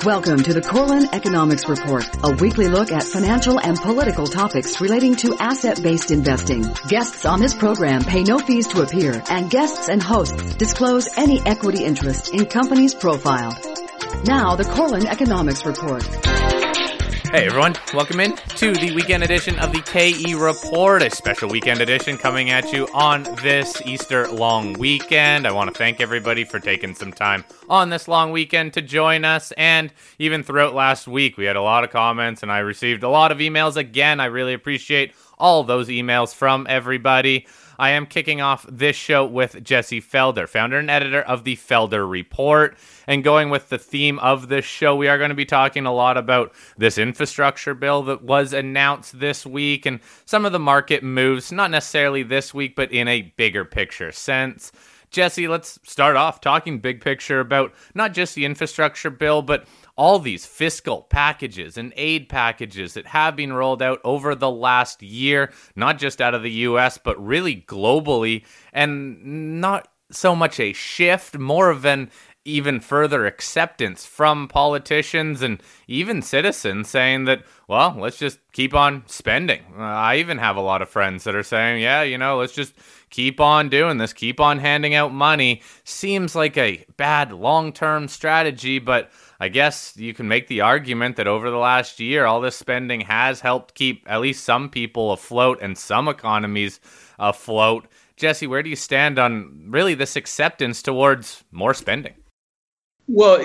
Welcome to the Corlin Economics Report, a weekly look at financial and political topics relating to asset-based investing. Guests on this program pay no fees to appear, and guests and hosts disclose any equity interest in companies profiled. Now, the Corlin Economics Report. Hey everyone, welcome in to the weekend edition of the KE Report, a special weekend edition coming at you on this Easter long weekend. I want to thank everybody for taking some time on this long weekend to join us, and even throughout last week we had a lot of comments and I received a lot of emails. Again, I really appreciate all those emails from everybody. I am kicking off this show with Jesse Felder, founder and editor of the Felder Report. And going with the theme of this show, we are going to be talking a lot about this infrastructure bill that was announced this week and some of the market moves, not necessarily this week, but in a bigger picture sense. Jesse, let's start off talking big picture about not just the infrastructure bill, but all these fiscal packages and aid packages that have been rolled out over the last year, not just out of the U.S., but really globally, and not so much a shift, more of an even further acceptance from politicians and even citizens saying that, well, let's just keep on spending. I even have a lot of friends that are saying, yeah, let's just keep on doing this, keep on handing out money. Seems like a bad long-term strategy, but I guess you can make the argument that over the last year, all this spending has helped keep at least some people afloat and some economies afloat. Jesse, where do you stand on really this acceptance towards more spending? Well,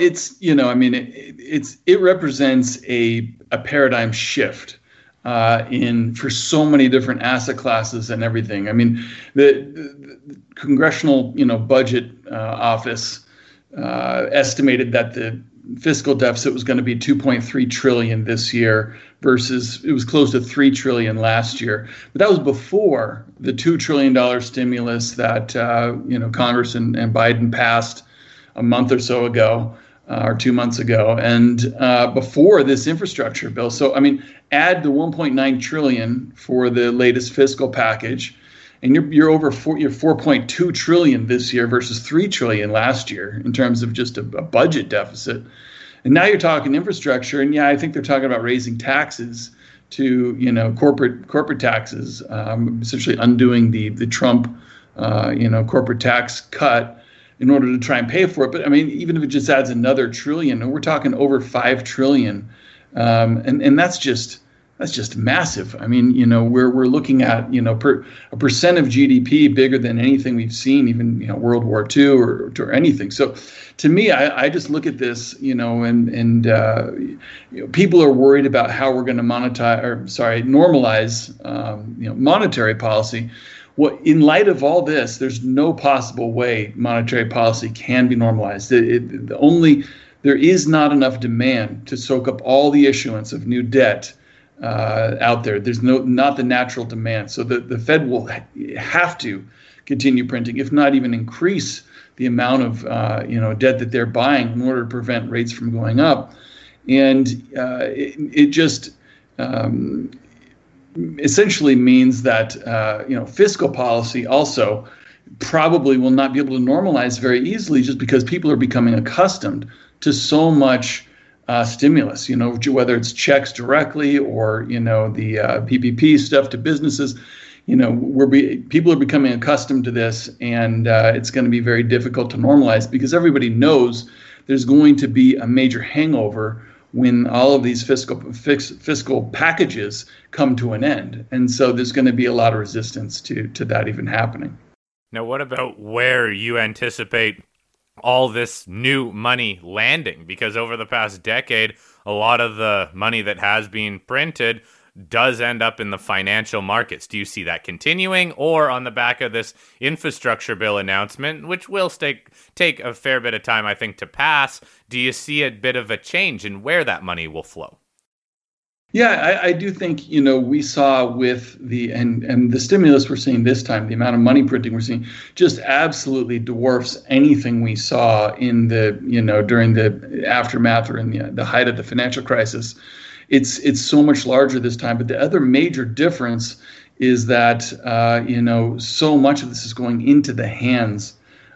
it represents a paradigm shift for so many different asset classes and everything. I mean, the Congressional Budget Office estimated that the fiscal deficit was going to be 2.3 trillion this year versus it was close to 3 trillion last year. But that was before the $2 trillion stimulus that Congress and Biden passed a month or so ago, or 2 months ago, and before this infrastructure bill. So, add the 1.9 trillion for the latest fiscal package, and you're over you're 4.2 trillion this year versus 3 trillion last year in terms of just a budget deficit. And now you're talking infrastructure, and I think they're talking about raising taxes to corporate taxes, essentially undoing the Trump corporate tax cut in order to try and pay for it. But even if it just adds another trillion, we're talking over 5 trillion. And that's just massive. We're looking at, a percent of GDP bigger than anything we've seen, even, World War II or anything. So to me, I just look at this, and people are worried about how we're going to normalize, monetary policy. Well, in light of all this, there's no possible way monetary policy can be normalized. There is not enough demand to soak up all the issuance of new debt out there. There's not the natural demand. So the Fed will have to continue printing, if not even increase the amount of debt that they're buying in order to prevent rates from going up. And it just essentially means that fiscal policy also probably will not be able to normalize very easily, just because people are becoming accustomed to so much stimulus, whether it's checks directly or the PPP stuff to businesses. People are becoming accustomed to this, and it's going to be very difficult to normalize because everybody knows there's going to be a major hangover when all of these fiscal packages come to an end. And so there's going to be a lot of resistance to that even happening. Now, what about where you anticipate all this new money landing? Because over the past decade, a lot of the money that has been printed does end up in the financial markets. Do you see that continuing, or on the back of this infrastructure bill announcement, which will take a fair bit of time, I think, to pass, do you see a bit of a change in where that money will flow? Yeah, I do think, we saw with the stimulus we're seeing this time, the amount of money printing we're seeing just absolutely dwarfs anything we saw in during the aftermath or in the height of the financial crisis. It's so much larger this time. But the other major difference is that, so much of this is going into the hands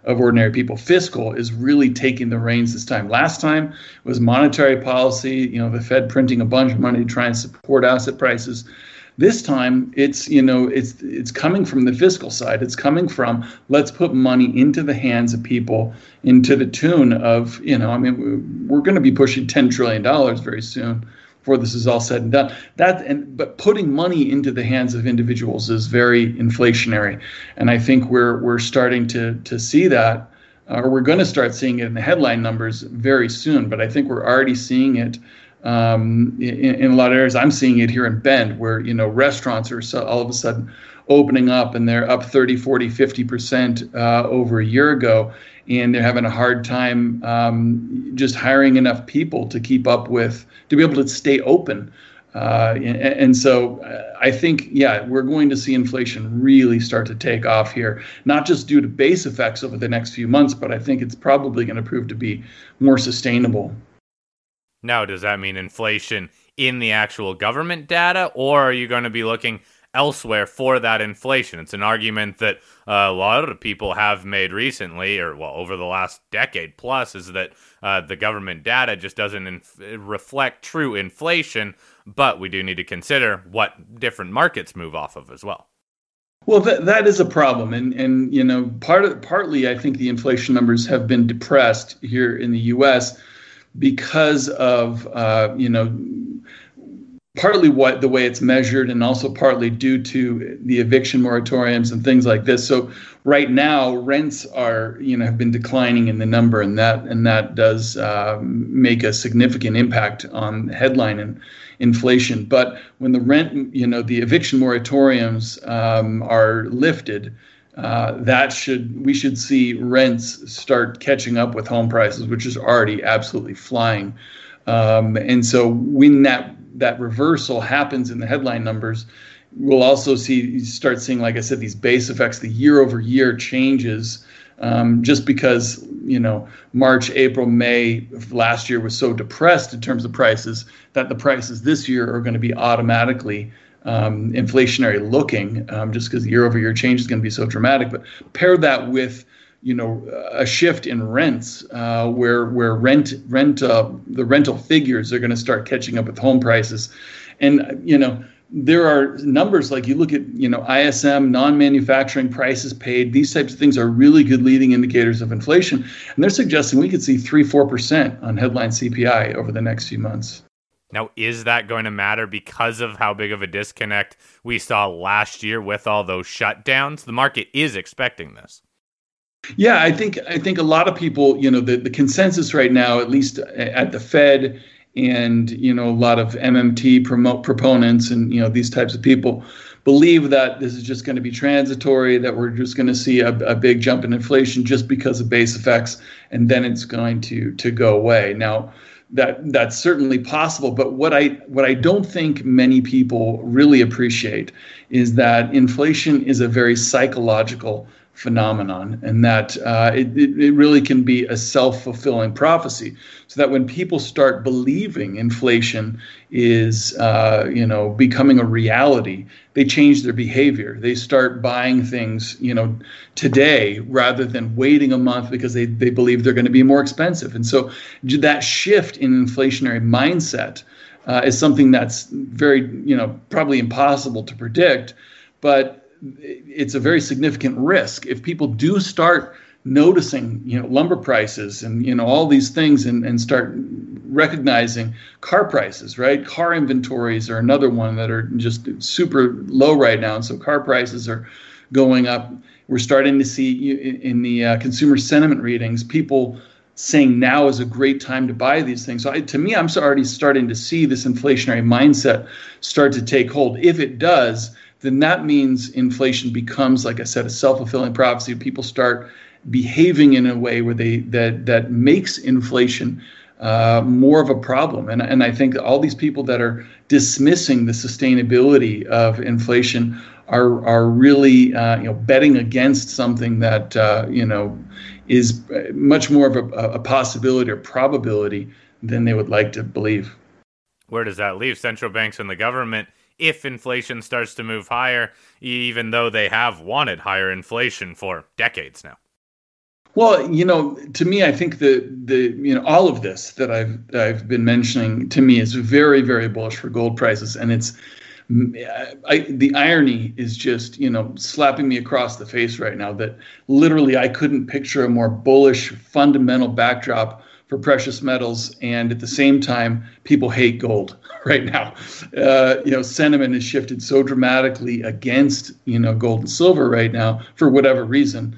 of ordinary people. Fiscal is really taking the reins this time. Last time was monetary policy, the Fed printing a bunch of money to try and support asset prices. This time, it's coming from the fiscal side. It's coming from, let's put money into the hands of people, into the tune of, we're going to be pushing $10 trillion very soon before this is all said and done. But putting money into the hands of individuals is very inflationary, and I think we're starting to see that, or we're going to start seeing it in the headline numbers very soon. But I think we're already seeing it. In a lot of areas. I'm seeing it here in Bend, where restaurants are all of a sudden opening up, and they're up 30, 40, 50% over a year ago, and they're having a hard time just hiring enough people to keep up with, to be able to stay open. And so I think, we're going to see inflation really start to take off here, not just due to base effects over the next few months, but I think it's probably going to prove to be more sustainable. Now, does that mean inflation in the actual government data, or are you going to be looking elsewhere for that inflation? It's an argument that a lot of people have made recently, over the last decade plus, is that the government data just doesn't reflect true inflation, but we do need to consider what different markets move off of as well. Well, that is a problem, and partly I think the inflation numbers have been depressed here in the U.S. because of partly the way it's measured, and also partly due to the eviction moratoriums and things like this. So right now, rents are have been declining in the number, and that does make a significant impact on headline and inflation. But when the the eviction moratoriums are lifted, we should see rents start catching up with home prices, which is already absolutely flying. And so when that reversal happens in the headline numbers, we'll also start seeing, like I said, these base effects, the year-over-year changes, just because March, April, May of last year was so depressed in terms of prices that the prices this year are going to be automatically inflationary looking, just because the year-over-year change is going to be so dramatic. But pair that with a shift in rents, where the rental figures are going to start catching up with home prices, and there are numbers like, you look at ISM, non-manufacturing prices paid. These types of things are really good leading indicators of inflation, and they're suggesting we could see 3-4% on headline CPI over the next few months. Now, is that going to matter because of how big of a disconnect we saw last year with all those shutdowns? The market is expecting this. Yeah, I think a lot of people, the consensus right now, at least at the Fed, and a lot of MMT proponents and these types of people believe that this is just going to be transitory, that we're just going to see a big jump in inflation just because of base effects, and then it's going to go away. Now, that's certainly possible, but what I don't think many people really appreciate is that inflation is a very psychological phenomenon, and that it really can be a self-fulfilling prophecy, so that when people start believing inflation is becoming a reality, they change their behavior. They start buying things today rather than waiting a month because they believe they're going to be more expensive. And so that shift in inflationary mindset is something that's very probably impossible to predict, but it's a very significant risk. If people do start noticing, lumber prices and, all these things, and start recognizing car prices, right? Car inventories are another one that are just super low right now. And so car prices are going up. We're starting to see in the consumer sentiment readings, people saying now is a great time to buy these things. So to me, I'm already starting to see this inflationary mindset start to take hold. If it does, then that means inflation becomes, like I said, a self-fulfilling prophecy. People start behaving in a way where that makes inflation more of a problem. And I think all these people that are dismissing the sustainability of inflation are really betting against something that is much more of a possibility or probability than they would like to believe. Where does that leave central banks and the government if inflation starts to move higher, even though they have wanted higher inflation for decades now? Well, to me, I think all of this that I've been mentioning to me is very, very bullish for gold prices, and the irony is just slapping me across the face right now that literally I couldn't picture a more bullish fundamental backdrop for precious metals, and at the same time, people hate gold right now. Sentiment has shifted so dramatically against gold and silver right now for whatever reason.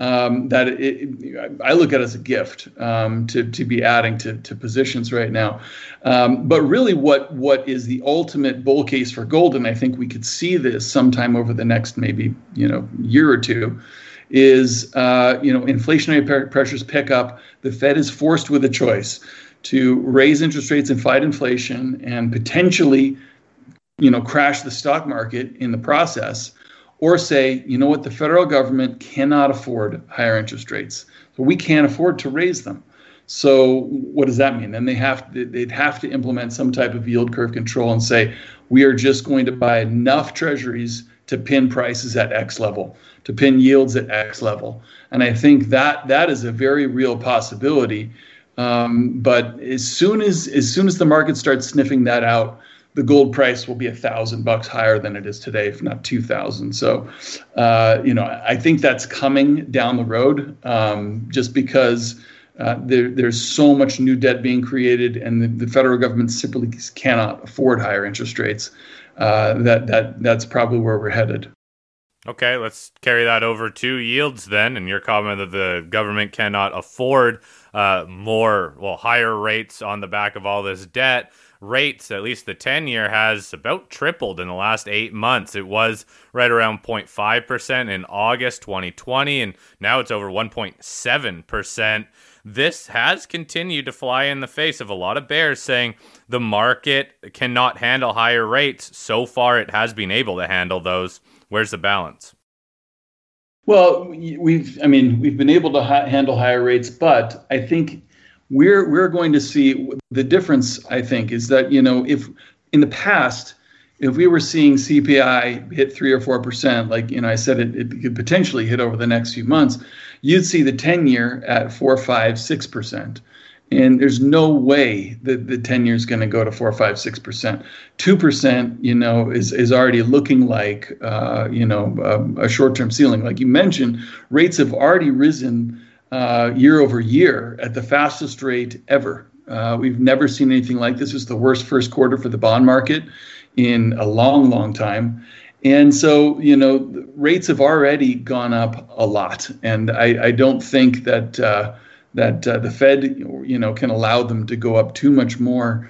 That I look at it as a gift to be adding to positions right now. But really what is the ultimate bull case for gold, and I think we could see this sometime over the next maybe year or two, is inflationary pressures pick up. The Fed is forced with a choice to raise interest rates and fight inflation and potentially crash the stock market in the process, or say, the federal government cannot afford higher interest rates. So we can't afford to raise them. So what does that mean? Then they'd have to implement some type of yield curve control and say, we are just going to buy enough treasuries to pin prices at X level, to pin yields at X level. And I think that is a very real possibility. But as soon as the market starts sniffing that out, the gold price will be $1,000 higher than it is today, if not 2,000. So, I think that's coming down the road, just because there's so much new debt being created, and the federal government simply cannot afford higher interest rates. That's probably where we're headed. Okay, let's carry that over to yields then, and your comment that the government cannot afford higher rates on the back of all this debt. Rates, at least the 10-year, has about tripled in the last 8 months. It was right around 0.5% in August 2020, and now it's over 1.7%. This has continued to fly in the face of a lot of bears saying the market cannot handle higher rates. So far, it has been able to handle those. Where's the balance? Well, we've been able to handle higher rates, but I think we're going to see the difference. I think is that if in the past, if we were seeing CPI hit 3 or 4%, like I said, it could potentially hit over the next few months, you'd see the 10-year at 4, 5, 6%. And there's no way that the 10-year is going to go to 4, 5, 6%. 2%, is already looking like, a short-term ceiling. Like you mentioned, rates have already risen year over year at the fastest rate ever. We've never seen anything like this. It was the worst first quarter for the bond market in a long, long time. And so, rates have already gone up a lot. And I don't think that the Fed, can allow them to go up too much more.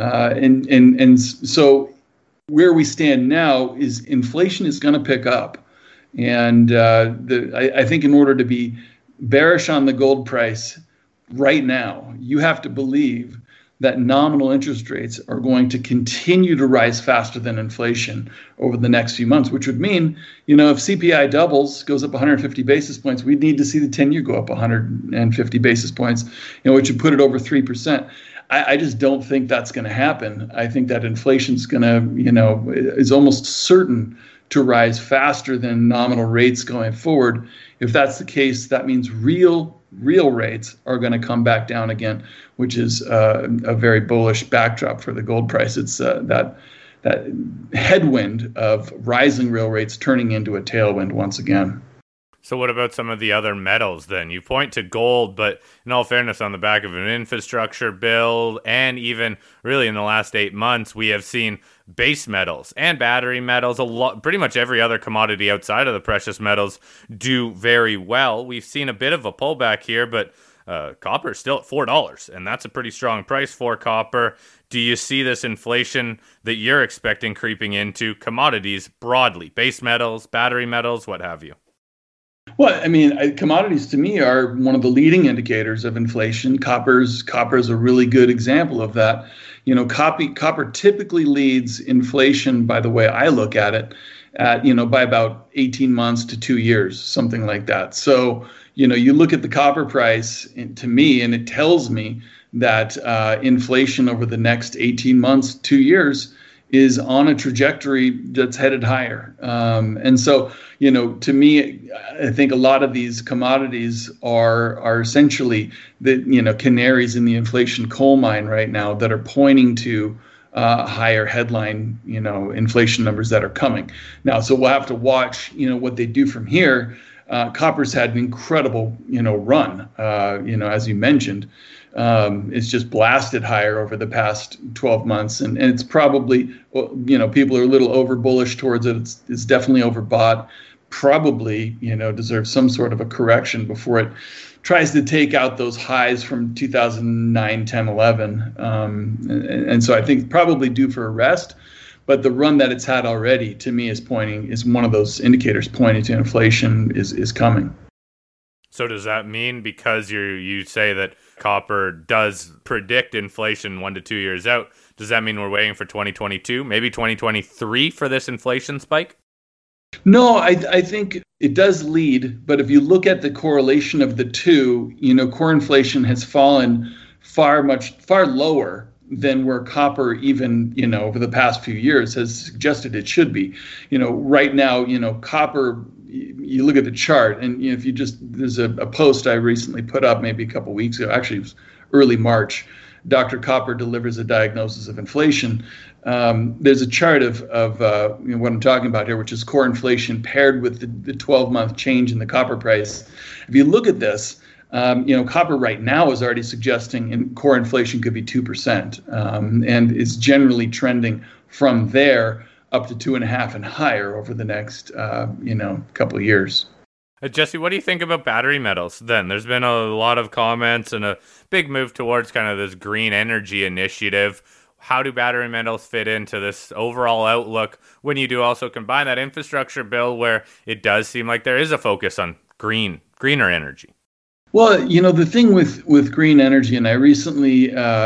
And so where we stand now is inflation is going to pick up. And I think in order to be bearish on the gold price right now, you have to believe that nominal interest rates are going to continue to rise faster than inflation over the next few months, which would mean, if CPI doubles, goes up 150 basis points, we'd need to see the 10-year go up 150 basis points, which would put it over 3%. I just don't think that's going to happen. I think that inflation's going to, is almost certain to rise faster than nominal rates going forward. If that's the case, that means real rates are going to come back down again, which is a very bullish backdrop for the gold price. It's that headwind of rising real rates turning into a tailwind once again. So what about some of the other metals then? You point to gold, but in all fairness, on the back of an infrastructure bill, and even really in the last 8 months, we have seen base metals and battery metals, pretty much every other commodity outside of the precious metals, do very well. We've seen a bit of a pullback here, but copper is still at $4, and that's a pretty strong price for copper. Do you see this inflation that you're expecting creeping into commodities broadly, base metals, battery metals, what have you? Well, commodities to me are one of the leading indicators of inflation. Copper is a really good example of that. Copper typically leads inflation, by the way I look at it, by about 18 months to 2 years, something like that. So, you look at the copper price to me, and it tells me that inflation over the next 18 months, 2 years is on a trajectory that's headed higher. And so, to me, I think a lot of these commodities are essentially the, canaries in the inflation coal mine right now that are pointing to higher headline, inflation numbers that are coming. Now, so we'll have to watch, what they do from here. Copper's had an incredible, run, as you mentioned. It's just blasted higher over the past 12 months. And it's probably, people are a little over bullish towards it. It's definitely overbought. Probably, deserves some sort of a correction before it tries to take out those highs from 2009, 10, 11. And so I think probably due for a rest. But the run that it's had already, to me, is one of those indicators pointing to inflation is coming. So does that mean, because you say that copper does predict inflation 1 to 2 years out, does that mean we're waiting for 2022, maybe 2023 for this inflation spike? No, I think it does lead, but if you look at the correlation of the two, core inflation has fallen far lower than where copper even, over the past few years has suggested it should be. Right now, copper, you look at the chart, and if you there's a post I recently put up maybe a couple weeks ago, actually it was early March, Dr. Copper delivers a diagnosis of inflation. There's a chart of what I'm talking about here, which is core inflation paired with the 12-month change in the copper price. If you look at this, copper right now is already suggesting core inflation could be 2%, and is generally trending from there up to 2.5% and higher over the next, couple of years. Jesse, what do you think about battery metals then? There's been a lot of comments and a big move towards kind of this green energy initiative. How do battery metals fit into this overall outlook when you do also combine that infrastructure bill where it does seem like there is a focus on greener energy? Well, the thing with green energy, and I recently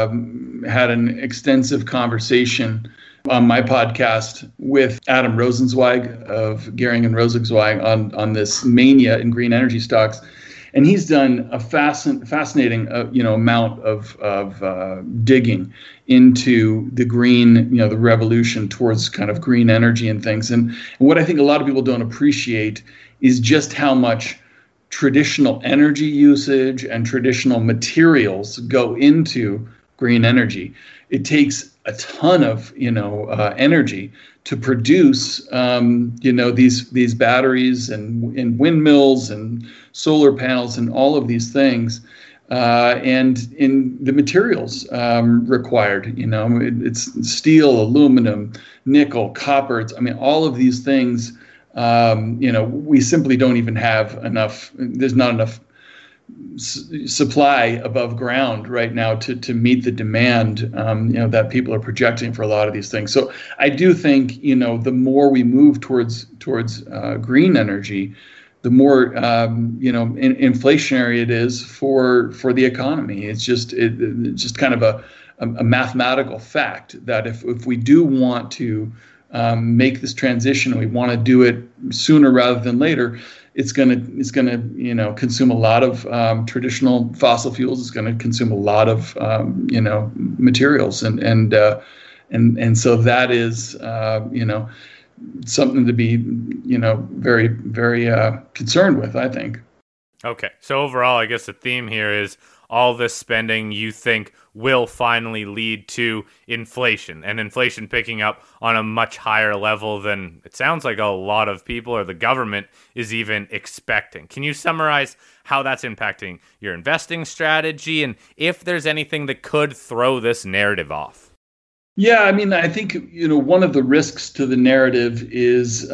had an extensive conversation on my podcast with Adam Rosenzweig of Gehring and Rosenzweig on this mania in green energy stocks. And he's done a fascinating, amount of digging into the green, the revolution towards kind of green energy and things. And what I think a lot of people don't appreciate is just how much traditional energy usage and traditional materials go into green energy. It takes a ton of, energy to produce, these batteries and windmills and solar panels and all of these things, and in the materials required. It's steel, aluminum, nickel, copper. All of these things. We simply don't even have enough. There's not enough supply above ground right now to meet the demand, that people are projecting for a lot of these things. So I do think, the more we move towards green energy, the more, inflationary it is for the economy. It's just kind of a mathematical fact that if we do want to make this transition, we want to do it sooner rather than later, it's gonna consume a lot of traditional fossil fuels. It's gonna consume a lot of materials, and so that is something to be very, very concerned with, I think. Okay, so overall, I guess the theme here is all this spending you think will finally lead to inflation, and inflation picking up on a much higher level than it sounds like a lot of people or the government is even expecting. Can you summarize how that's impacting your investing strategy and if there's anything that could throw this narrative off? Yeah, I think one of the risks to the narrative is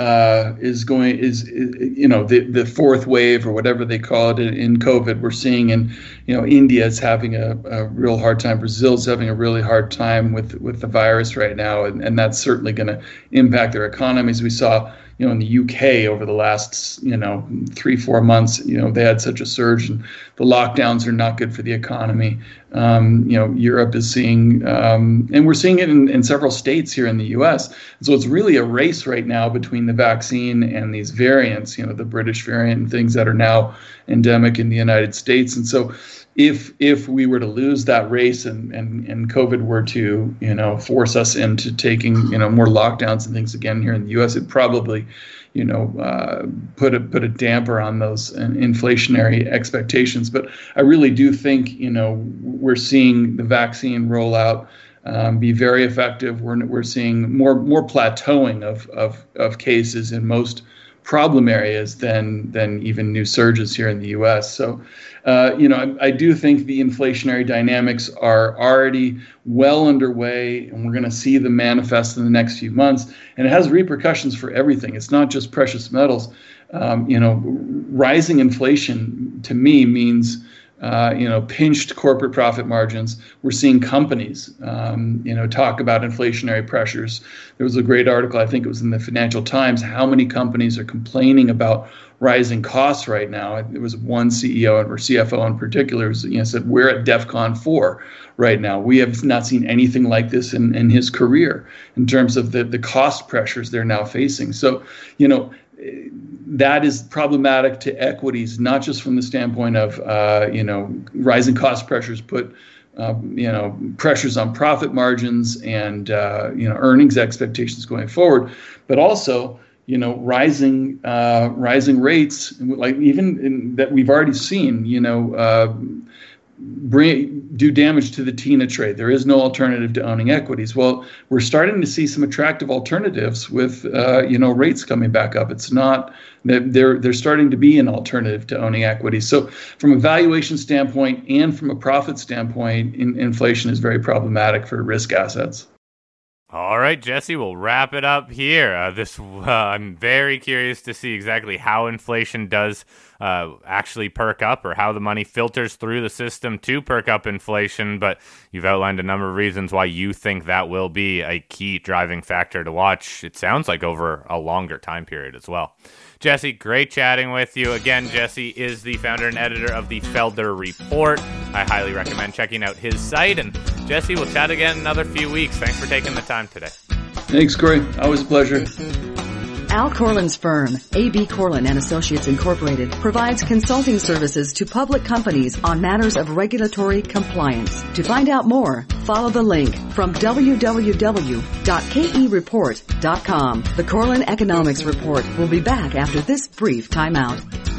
the fourth wave or whatever they call it in COVID. We're seeing India is having a real hard time. Brazil's having a really hard time with the virus right now, and that's certainly going to impact their economies. We saw in the UK over the last 3-4 months, they had such a surge, and the lockdowns are not good for the economy. Europe is seeing, and we're seeing it in several states here in the U.S. So it's really a race right now between the vaccine and these variants, the British variant and things that are now endemic in the United States. And so, if we were to lose that race and COVID were to, force us into taking, more lockdowns and things again here in the U.S., it probably, put a damper on those inflationary expectations. But I really do think, we're seeing the vaccine rollout be very effective. We're seeing more plateauing of cases in most problem areas than even new surges here in the U.S. So, I do think the inflationary dynamics are already well underway, and we're going to see them manifest in the next few months. And it has repercussions for everything. It's not just precious metals. Rising inflation to me means pinched corporate profit margins. We're seeing companies, talk about inflationary pressures. There was a great article, I think it was in the Financial Times, how many companies are complaining about rising costs right now. It was one CEO or CFO in particular said, we're at DEFCON 4 right now. We have not seen anything like this in his career in terms of the cost pressures they're now facing. So, that is problematic to equities, not just from the standpoint of, rising cost pressures put, pressures on profit margins and, earnings expectations going forward, but also, rising rates, like even that we've already seen, do damage to the TINA trade. There is no alternative to owning equities. Well, we're starting to see some attractive alternatives with, rates coming back up. It's not that they're starting to be an alternative to owning equities. So from a valuation standpoint and from a profit standpoint, inflation is very problematic for risk assets. All right, Jesse, we'll wrap it up here. I'm very curious to see exactly how inflation does actually perk up, or how the money filters through the system to perk up inflation. But you've outlined a number of reasons why you think that will be a key driving factor to watch. It sounds like over a longer time period as well. Jesse, great chatting with you. Again, Jesse is the founder and editor of the Felder Report. I highly recommend checking out his site. And Jesse, we'll chat again in another few weeks. Thanks for taking the time today. Thanks, Corey. Always a pleasure. Al Corlin's firm, A.B. Corlin & Associates Incorporated, provides consulting services to public companies on matters of regulatory compliance. To find out more, follow the link from www.kereport.com. The Corlin Economics Report will be back after this brief timeout.